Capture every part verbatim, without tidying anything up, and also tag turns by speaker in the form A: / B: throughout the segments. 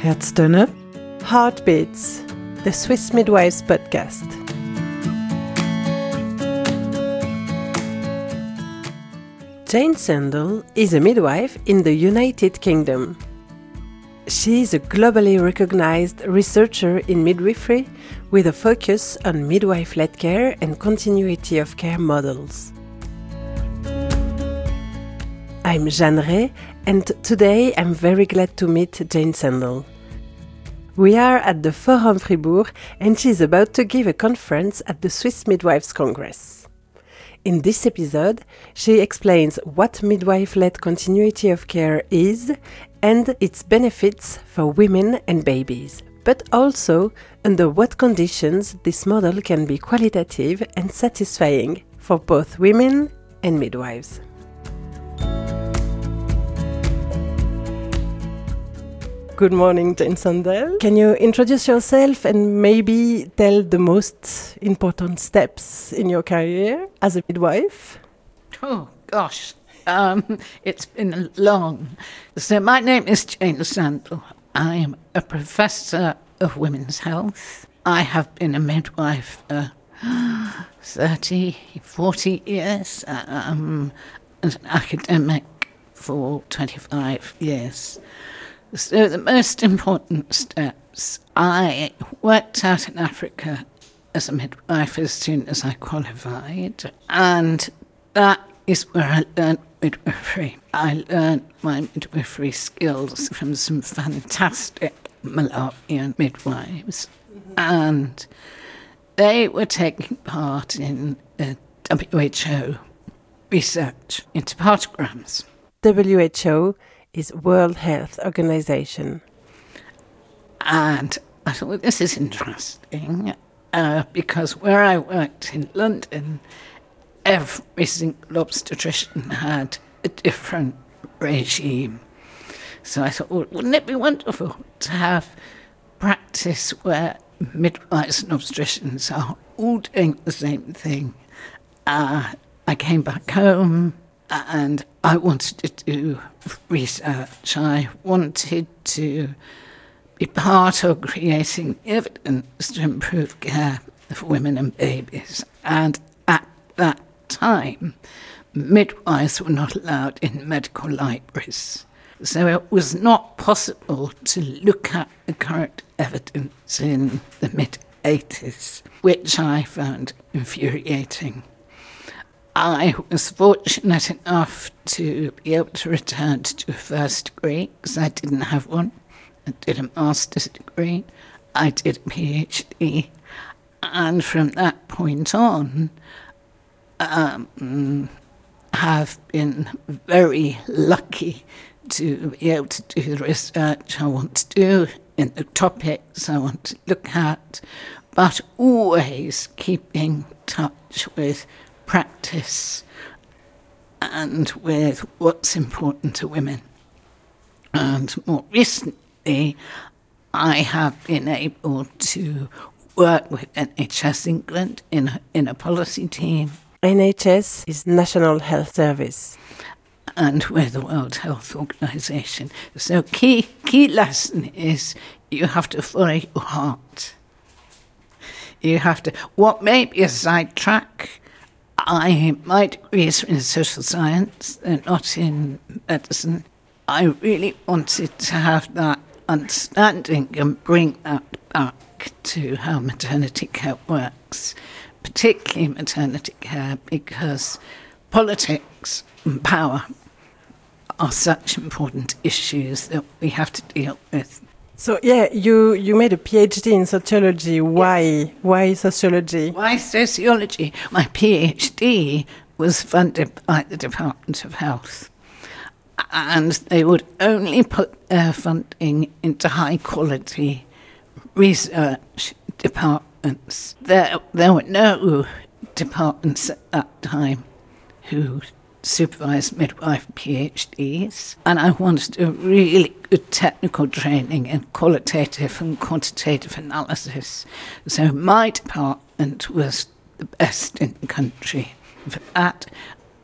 A: Herztöne, Heartbeats, the Swiss Midwives podcast. Jane Sandel is a midwife in the United Kingdom. She is a globally recognized researcher in midwifery with a focus on midwife-led care and continuity of care models. I'm Jeanne Ray, and today I'm very glad to meet Jane Sandel. We are at the Forum Fribourg, and she is about to give a conference at the Swiss Midwives Congress. In this episode, she explains what midwife-led continuity of care is and its benefits for women and babies, but also under what conditions this model can be qualitative and satisfying for both women and midwives. Good morning, Jane Sandel. Can you introduce yourself and maybe tell the most important steps in your career as a midwife?
B: Oh, gosh. Um, it's been long. So my name is Jane Sandel. I am a professor of women's health. I have been a midwife for thirty, forty years, um, and an academic for twenty-five years. So the most important steps, I worked out in Africa as a midwife as soon as I qualified, and that is where I learned midwifery. I learned my midwifery skills from some fantastic Malawian midwives, mm-hmm. and they were taking part in uh, W H O research into partograms.
A: W H O is World Health Organization.
B: And I thought, well, this is interesting, uh, because where I worked in London, every single obstetrician had a different regime. So I thought, well, wouldn't it be wonderful to have practice where midwives and obstetricians are all doing the same thing? Uh, I came back home and I wanted to do research. I wanted to be part of creating evidence to improve care of women and babies. And at that time, midwives were not allowed in medical libraries. So it was not possible to look at the current evidence in the mid-eighties, which I found infuriating. I was fortunate enough to be able to return to do a first degree, because I didn't have one. I did a master's degree, I did a PhD, and from that point on, um, have been very lucky to be able to do the research I want to do in the topics I want to look at, but always keeping in touch with practice and with what's important to women. And more recently, I have been able to work with N H S England in a, in a policy team.
A: N H S is National Health Service.
B: And with the World Health Organization. So key key lesson is you have to follow your heart. You have to, what may be a sidetrack, I, my degree is in social science, they're not in medicine. I really wanted to have that understanding and bring that back to how maternity care works, particularly maternity care, because politics and power are such important issues that we have to deal with.
A: So yeah, you, you made a PhD in sociology. Why? Yes. Why sociology?
B: Why sociology? My PhD was funded by the Department of Health. And they would only put their funding into high-quality research departments. There, there were no departments at that time who supervised midwife PhDs, and I wanted a really good technical training in qualitative and quantitative analysis. So my department was the best in the country for that,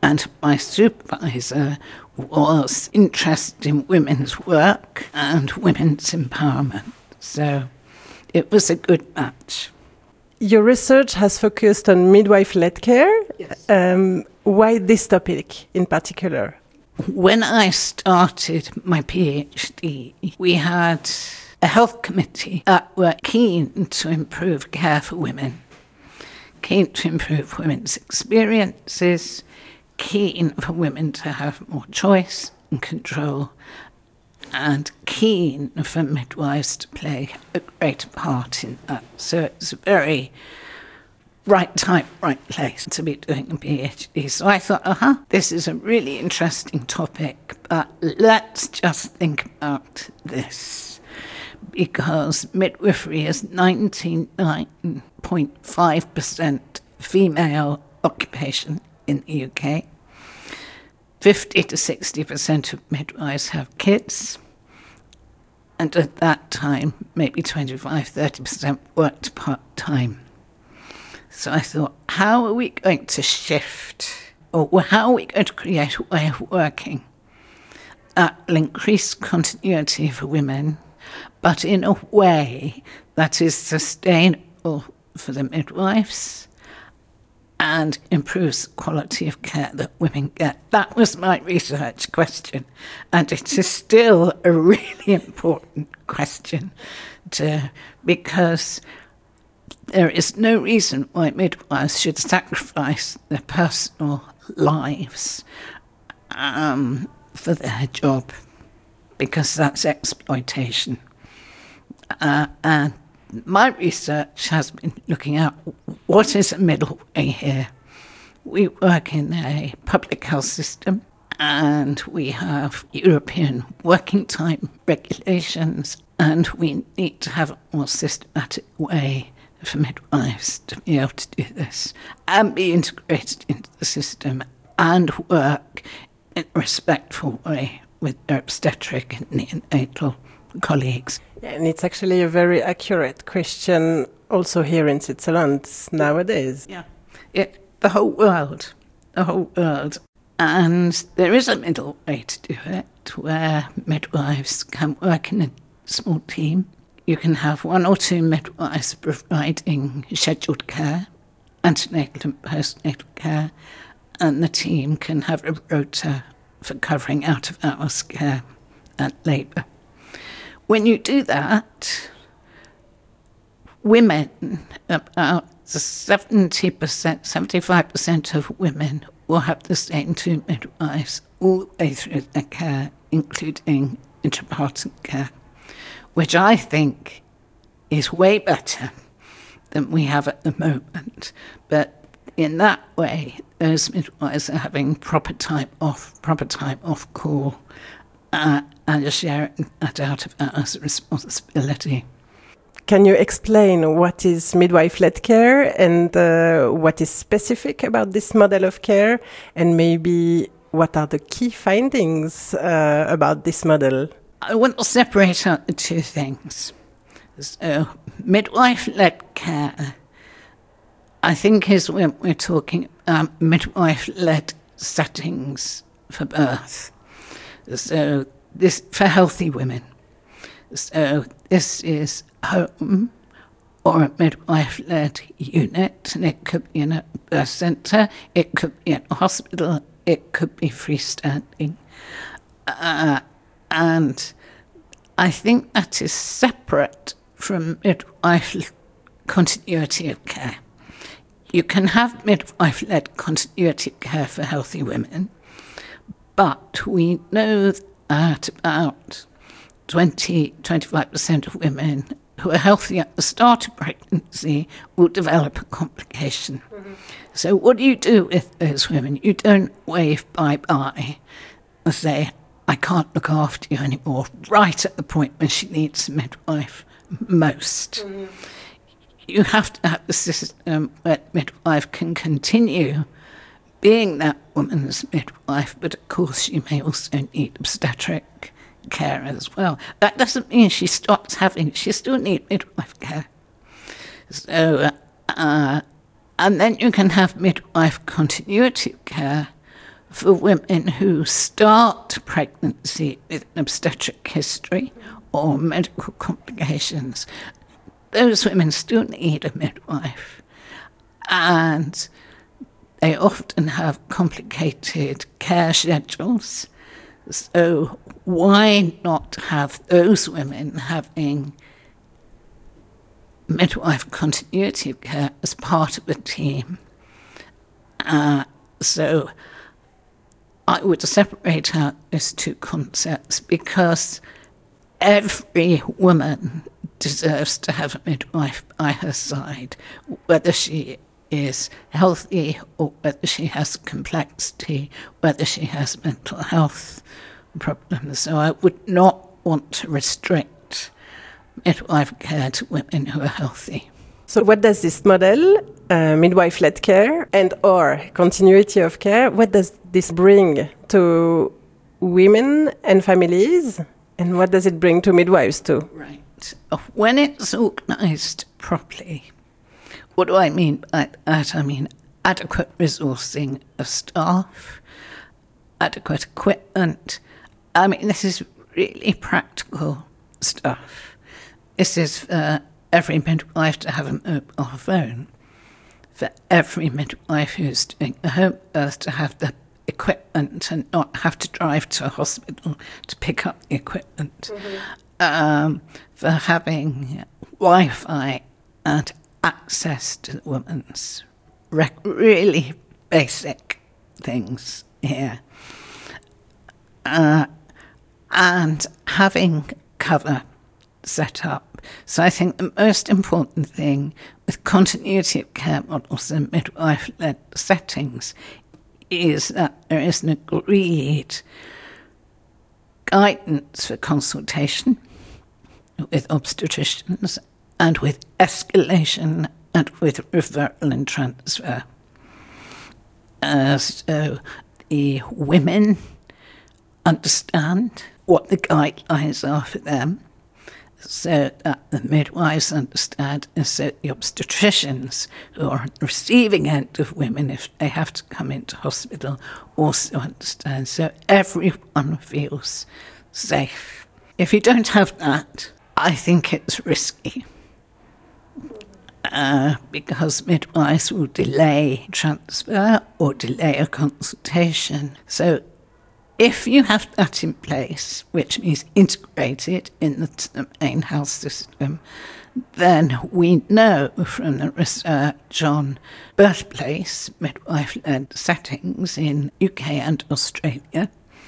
B: and my supervisor was interested in women's work and women's empowerment. So it was a good match.
A: Your research has focused on midwife-led care.
B: Yes.
A: Um, why this topic in particular?
B: When I started my PhD, we had a health committee that were keen to improve care for women, keen to improve women's experiences, keen for women to have more choice and control, and keen for midwives to play a greater part in that. So it's a very right time, right place to be doing a PhD. So I thought, uh-huh, this is a really interesting topic, but let's just think about this. Because midwifery is ninety-nine point five percent female occupation in the U K. fifty to sixty percent of midwives have kids. And at that time, maybe twenty-five, thirty percent worked part-time. So I thought, how are we going to shift, or how are we going to create a way of working that will increase continuity for women, but in a way that is sustainable for the midwives and improves the quality of care that women get? That was my research question, and it is still a really important question to, because there is no reason why midwives should sacrifice their personal lives um, for their job, because that's exploitation. Uh, and my research has been looking at what is a middle way here. We work in a public health system, and we have European working time regulations, and we need to have a more systematic way for midwives to be able to do this and be integrated into the system and work in a respectful way with their obstetric and neonatal colleagues.
A: Yeah, and it's actually a very accurate question also here in Switzerland nowadays.
B: Yeah, it, the whole world, the whole world. And there is a middle way to do it, where midwives can work in a small team. You can have one or two midwives providing scheduled care, antenatal and postnatal care, and the team can have a rota for covering out-of-hours care and labour. When you do that, women, about seventy percent, seventy-five percent of women will have the same two midwives all the way through their care, including intrapartum care, which I think is way better than we have at the moment. But in that way, those midwives are having proper time off, proper time off call, uh, and are sharing that out of hours responsibility.
A: Can you explain what is midwife-led care and uh, what is specific about this model of care, and maybe what are the key findings uh, about this model?
B: I want to separate out the two things. So, midwife-led care, I think, is when we're talking about midwife-led settings for birth. So, this for healthy women. So, this is home or a midwife-led unit, and it could be in a birth centre, it could be in a hospital, it could be freestanding. Uh, and I think that is separate from midwife continuity of care. You can have midwife-led continuity of care for healthy women, but we know that about twenty to twenty-five percent of women who are healthy at the start of pregnancy will develop a complication. Mm-hmm. So what do you do with those women? You don't wave bye-bye and say, I can't look after you anymore, right at the point when she needs a midwife most. Mm-hmm. You have to have the system where the midwife can continue being that woman's midwife, but of course she may also need obstetric care as well. That doesn't mean she stops having, she still needs midwife care. So, uh, and then you can have midwife continuity care for women who start pregnancy with an obstetric history or medical complications, those women still need a midwife. And they often have complicated care schedules. So why not have those women having midwife continuity of care as part of the team? Uh, so I would separate out these two concepts because every woman deserves to have a midwife by her side, whether she is healthy or whether she has complexity, whether she has mental health problems. So I would not want to restrict midwife care to women who are healthy.
A: So what does this model, uh, midwife-led care and or continuity of care, what does this bring to women and families? And what does it bring to midwives too?
B: Right. When it's organised properly, what do I mean by that? I mean adequate resourcing of staff, adequate equipment. I mean, this is really practical stuff. This is for every midwife to have a mobile phone, for every midwife who's doing a home birth to have the equipment and not have to drive to a hospital to pick up the equipment, mm-hmm. um, for having Wi-Fi and access to the woman's rec- really basic things here. Uh, and having cover set up. So I think the most important thing with continuity of care models and midwife-led settings is that there is an agreed guidance for consultation with obstetricians and with escalation and with referral and transfer. Uh, so the women understand what the guidelines are for them, so that the midwives understand, and so the obstetricians who are on the receiving end of women, if they have to come into hospital, also understand. So everyone feels safe. If you don't have that, I think it's risky. Uh, because midwives will delay transfer or delay a consultation. So if you have that in place, which means integrated in the, the main health system, then we know from the research on birthplace midwife-led settings in U K and Australia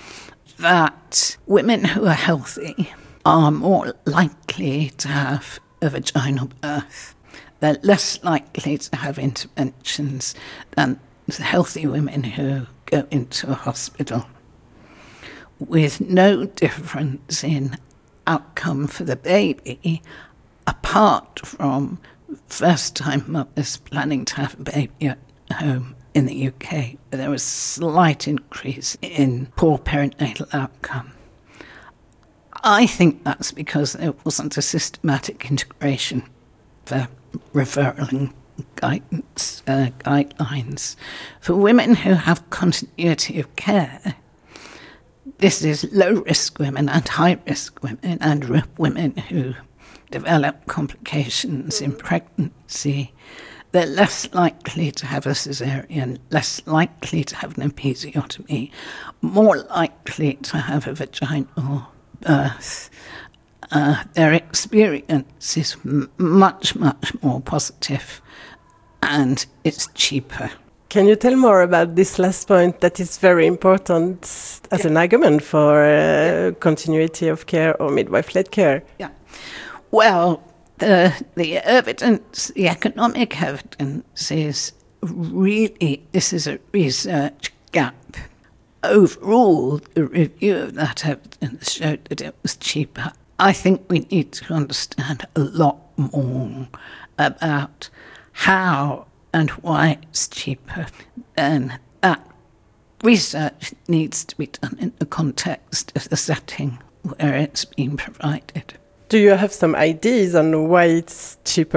B: that women who are healthy are more likely to have a vaginal birth. They're less likely to have interventions than healthy women who go into a hospital, with no difference in outcome for the baby, apart from first-time mothers planning to have a baby at home in the U K. There was a slight increase in poor perinatal outcome. I think that's because there wasn't a systematic integration for referral guidance, uh, guidelines. For women who have continuity of care, this is low-risk women and high-risk women and r- women who develop complications in pregnancy. They're less likely to have a caesarean, less likely to have an episiotomy, more likely to have a vaginal birth. Uh, their experience is m- much, much more positive, and it's cheaper.
A: Can you tell more about this last point that is very important as yeah. an argument for uh, yeah. continuity of care or midwife-led care?
B: Yeah. Well, the the evidence, the economic evidence is really, this is a research gap. Overall, the review of that evidence showed that it was cheaper. I think we need to understand a lot more about how and why it's cheaper. And that research needs to be done in the context of the setting where it's being provided.
A: Do you have some ideas on why it's cheaper?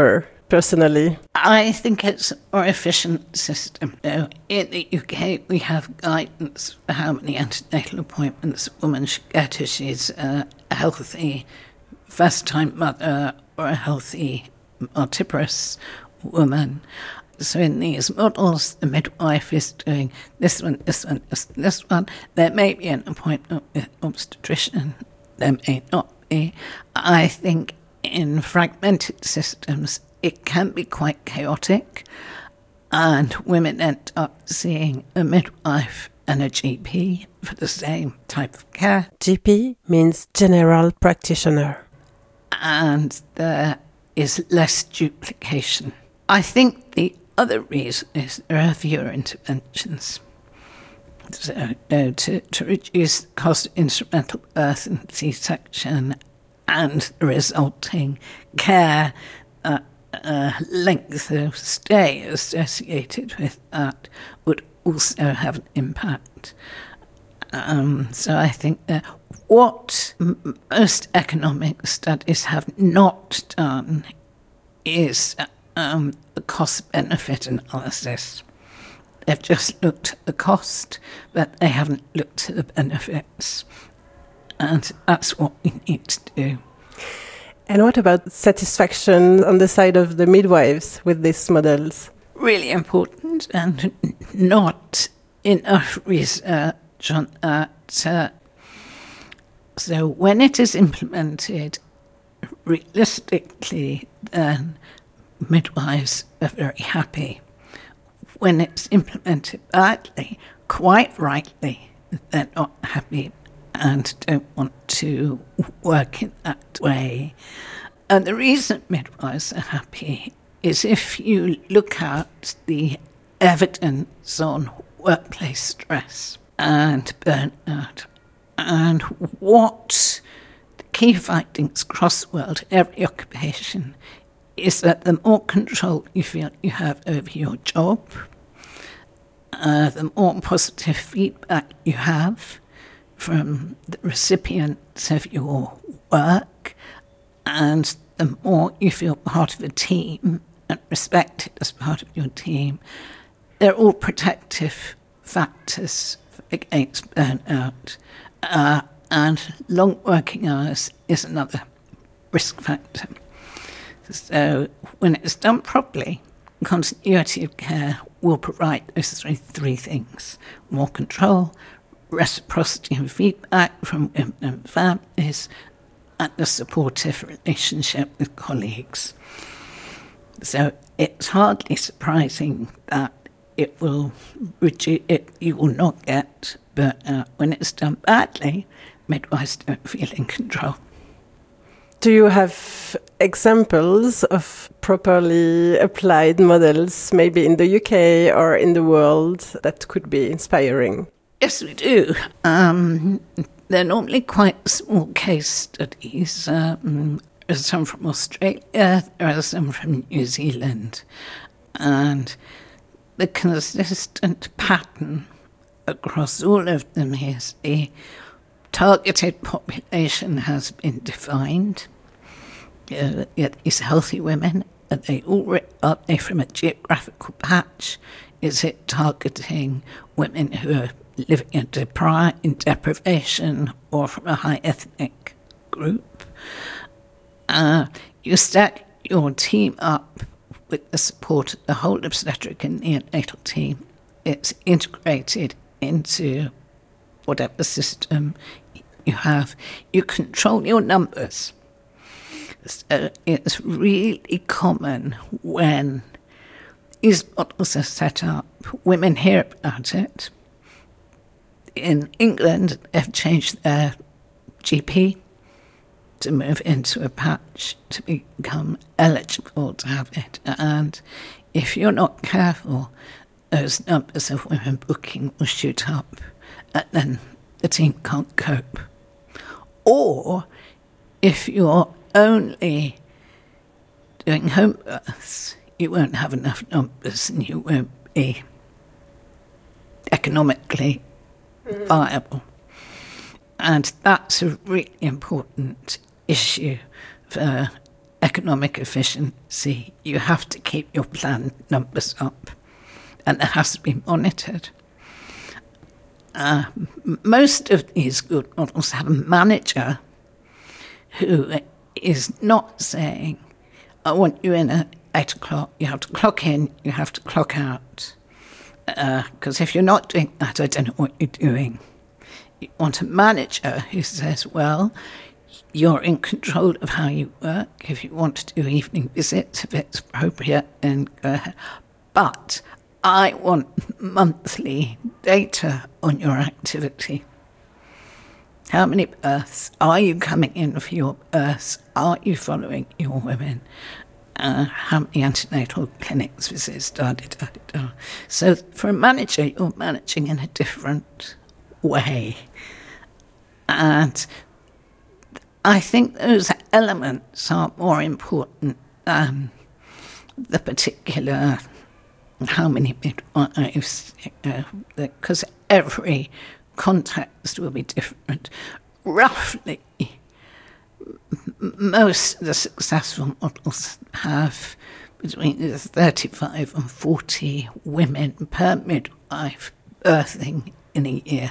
A: personally?
B: I think it's a more efficient system. Now, in the U K, we have guidance for how many antenatal appointments a woman should get if she's a healthy first-time mother or a healthy multiparous woman. So in these models, the midwife is doing this one, this one, this, this one. There may be an appointment with obstetrician, there may not be. I think in fragmented systems, it can be quite chaotic, and women end up seeing a midwife and a G P for the same type of care.
A: G P means general practitioner.
B: And there is less duplication. I think the other reason is there are fewer interventions. So, no, to, to reduce the cost of instrumental birth and C-section and the resulting care, uh, uh, length of stay associated with that would also have an impact. Um, so I think that what m- most economic studies have not done is um, the cost-benefit analysis. They've just looked at the cost, but they haven't looked at the benefits. And that's what we need to do.
A: And what about satisfaction on the side of the midwives with these models?
B: Really important, and not enough research on that. Uh, so when it is implemented realistically, then midwives are very happy. When it's implemented badly, quite rightly, they're not happy and don't want to work in that way. And the reason midwives are happy is if you look at the evidence on workplace stress and burnout, and what the key findings across the world, every occupation, is that the more control you feel you have over your job, uh, the more positive feedback you have from the recipients of your work, and the more you feel part of a team and respected as part of your team, they're all protective factors against burnout. Uh, and long working hours is another risk factor. So when it's done properly, continuity of care will provide those three, three things: more control, reciprocity and feedback from women and families, and a supportive relationship with colleagues. So it's hardly surprising that it will reduce, it, you will not get burnout. When it's done badly, midwives don't feel in control.
A: Do you have examples of properly applied models, maybe in the U K or in the world, that could be inspiring?
B: Yes, we do. Um, they're normally quite small case studies. Um, there are some from Australia, there are some from New Zealand. And the consistent pattern across all of them is the targeted population has been defined. Uh, these healthy women, are they all are they from a geographical patch? Is it targeting women who are living in, depri- in deprivation or from a high ethnic group? Uh, you stack your team up with the support of the whole obstetric and neonatal team. It's integrated into whatever system you have. You control your numbers. So it's really common when these models are set up, women hear about it. In England, they've changed their G P to move into a patch to become eligible to have it. And if you're not careful, those numbers of women booking will shoot up, and then the team can't cope. Or if you're only doing home births, you won't have enough numbers and you won't be economically mm-hmm. viable. And that's a really important issue for economic efficiency, you have to keep your planned numbers up, and it has to be monitored. Uh, most of these good models have a manager who is not saying, I want you in at eight o'clock, you have to clock in, you have to clock out. Because uh, if you're not doing that, I don't know what you're doing. You want a manager who says, well, you're in control of how you work. If you want to do evening visits, if it's appropriate, then go ahead. But I want monthly data on your activity. How many births? Are you coming in for your births? Are you following your women? Uh, how many antenatal clinics visits? Da, da, da, da. So for a manager, you're managing in a different way. And I think those elements are more important than the particular how many midwives, because uh, every context will be different. Roughly, most of the successful models have between thirty-five and forty women per midwife birthing in a year.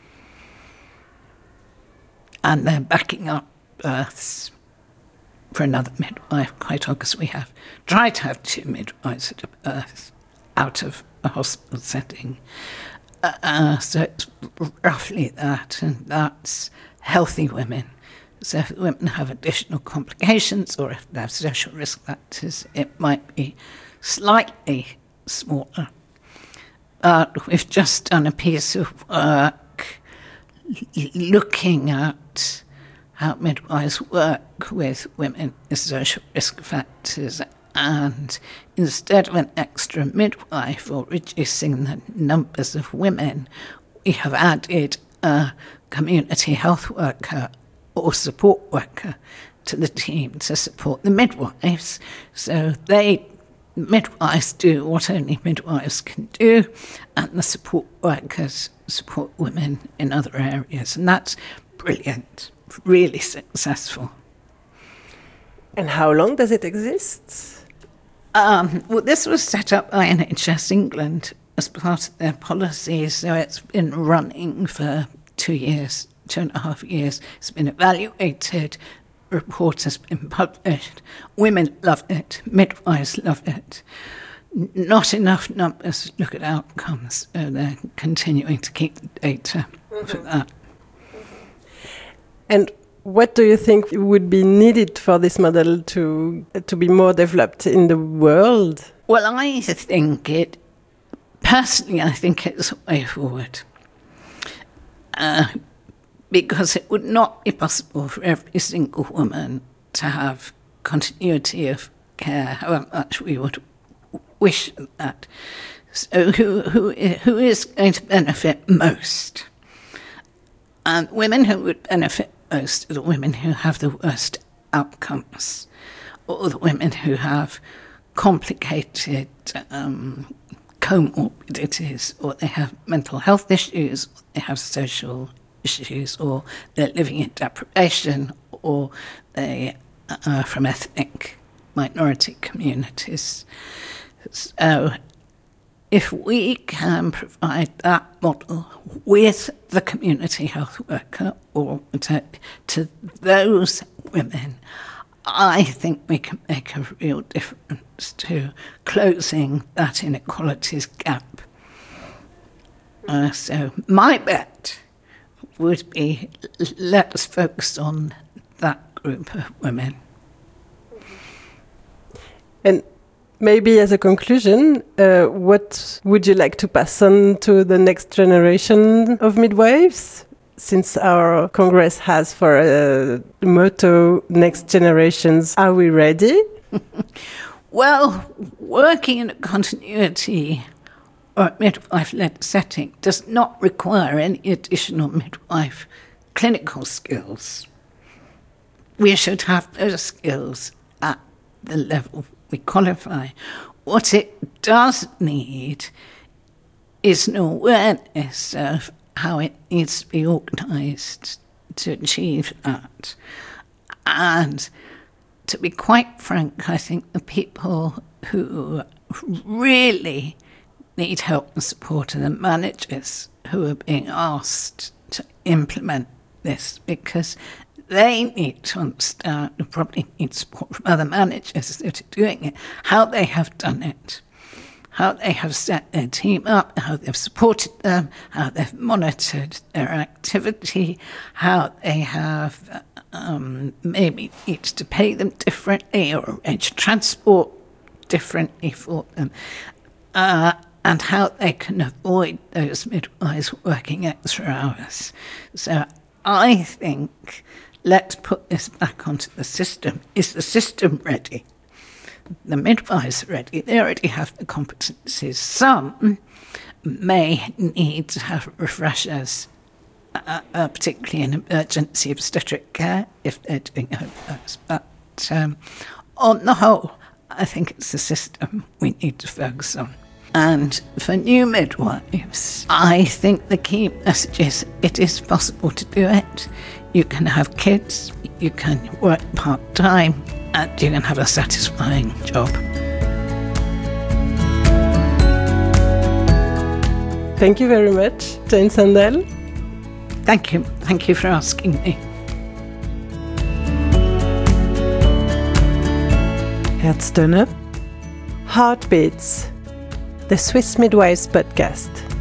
B: And they're backing up births for another midwife, quite obviously we have tried to have two midwives at a birth out of a hospital setting. Uh, so it's roughly that, and that's healthy women. So if women have additional complications or if they have social risk factors, it might be slightly smaller. But we've just done a piece of work looking at how midwives work with women with social risk factors, and instead of an extra midwife or reducing the numbers of women, we have added a community health worker or support worker to the team to support the midwives. So they, midwives do what only midwives can do, and the support workers support women in other areas. And that's brilliant, really successful.
A: And how long does it exist?
B: Um, well, this was set up by N H S England as part of their policy, so it's been running for two years, two and a half years. It's been evaluated, a report has been published. Women love it, midwives love it. Not enough numbers look at outcomes, so they're continuing to keep the data mm-hmm. for that.
A: And what do you think would be needed for this model to to be more developed in the world?
B: Well, I think it, personally, I think it's a way forward. Uh, because it would not be possible for every single woman to have continuity of care, however much we would wish that. So who, who, who is going to benefit most? And women who would benefit most are the women who have the worst outcomes, or the women who have complicated um, comorbidities, or they have mental health issues, or they have social issues, or they're living in deprivation, or they are from ethnic minority communities. So if we can provide that model with the community health worker or to, to those women, I think we can make a real difference to closing that inequalities gap. Uh, so my bet would be, let us focus on that group of women.
A: And maybe as a conclusion, uh, what would you like to pass on to the next generation of midwives? Since our Congress has for a motto, next generations, are we ready?
B: Well, working in a continuity or midwife-led setting does not require any additional midwife clinical skills. We should have those skills at the level we qualify. What it does need is an awareness of how it needs to be organised to achieve that. And to be quite frank, I think the people who really need help and support are the managers who are being asked to implement this, because they need to understand, and probably need support from other managers that are doing it, how they have done it, how they have set their team up, how they've supported them, how they've monitored their activity, how they have um, maybe needed to pay them differently or arrange transport differently for them, uh, and how they can avoid those midwives working extra hours. So I think let's put this back onto the system. Is the system ready? The midwives are ready. They already have the competencies. Some may need to have refreshers, uh, uh, particularly in emergency obstetric care, if they're doing home births. But um, on the whole, I think it's the system we need to focus on. And for new midwives, I think the key message is it is possible to do it. You can have kids, you can work part-time, and you can have a satisfying job.
A: Thank you very much, Jane Sandel.
B: Thank you. Thank you for asking me.
A: Herztöne. Heartbeats. The Swiss Midwives Podcast.